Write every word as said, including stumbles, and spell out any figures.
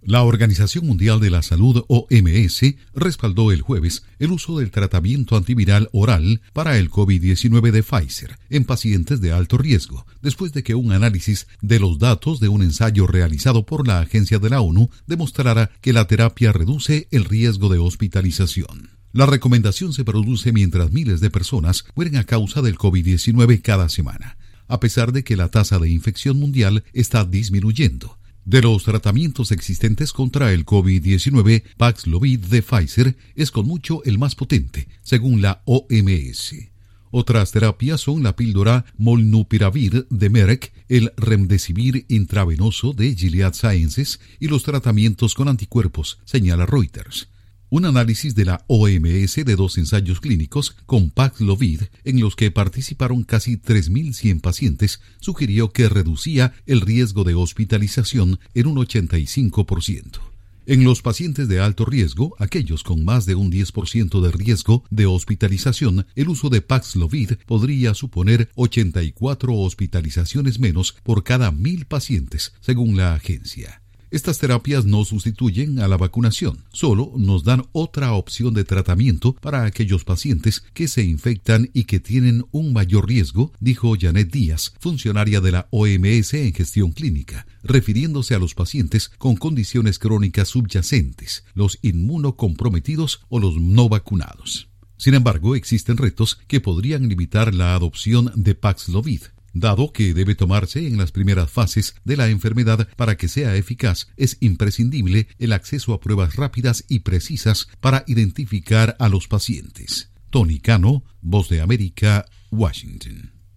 La Organización Mundial de la Salud, O M S, respaldó el jueves el uso del tratamiento antiviral oral para el COVID diecinueve de Pfizer en pacientes de alto riesgo, después de que un análisis de los datos de un ensayo realizado por la Agencia de la ONU demostrara que la terapia reduce el riesgo de hospitalización. La recomendación se produce mientras miles de personas mueren a causa del COVID diecinueve cada semana, a pesar de que la tasa de infección mundial está disminuyendo. De los tratamientos existentes contra el COVID diecinueve, Paxlovid de Pfizer es con mucho el más potente, según la O M S. Otras terapias son la píldora Molnupiravir de Merck, el Remdesivir intravenoso de Gilead Sciences y los tratamientos con anticuerpos, señala Reuters. Un análisis de la O M S de dos ensayos clínicos con Paxlovid, en los que participaron casi tres mil cien pacientes, sugirió que reducía el riesgo de hospitalización en un ochenta y cinco por ciento. En los pacientes de alto riesgo, aquellos con más de un diez por ciento de riesgo de hospitalización, el uso de Paxlovid podría suponer ochenta y cuatro hospitalizaciones menos por cada mil pacientes, según la agencia. Estas terapias no sustituyen a la vacunación, solo nos dan otra opción de tratamiento para aquellos pacientes que se infectan y que tienen un mayor riesgo, dijo Janet Díaz, funcionaria de la O M S en gestión clínica, refiriéndose a los pacientes con condiciones crónicas subyacentes, los inmunocomprometidos o los no vacunados. Sin embargo, existen retos que podrían limitar la adopción de Paxlovid. Dado que debe tomarse en las primeras fases de la enfermedad para que sea eficaz, es imprescindible el acceso a pruebas rápidas y precisas para identificar a los pacientes. Tony Cano, Voz de América, Washington.